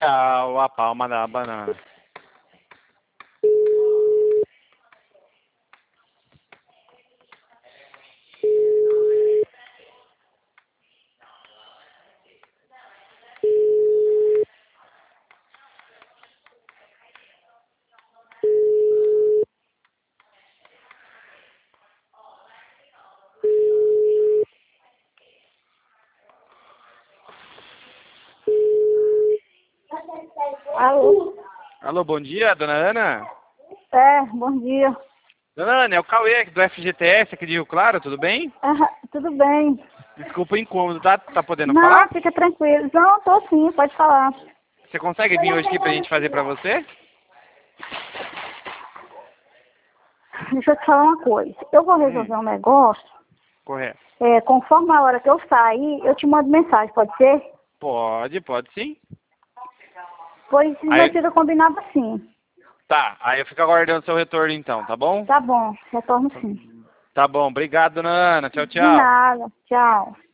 A palma da banana. Alô? Alô, bom dia, dona Ana? É, bom dia. Dona Ana, é o Cauê do FGTS aqui de Rio Claro, tudo bem? Tudo bem? Desculpa o incômodo, tá? Tá podendo Não, falar? fica tranquilo. Não, tô sim, pode falar. Você consegue vir hoje aqui pra gente fazer pra você? Deixa eu te falar uma coisa. Eu vou resolver um negócio. Correto. Conforme a hora que eu sair, eu te mando mensagem, pode ser? Pode sim. Pois Aí, já fica combinado assim. tá, aí eu fico aguardando seu retorno então, tá bom? Tá bom, retorno sim. Tá bom, obrigado, dona Ana. Tchau, De tchau. nada, tchau.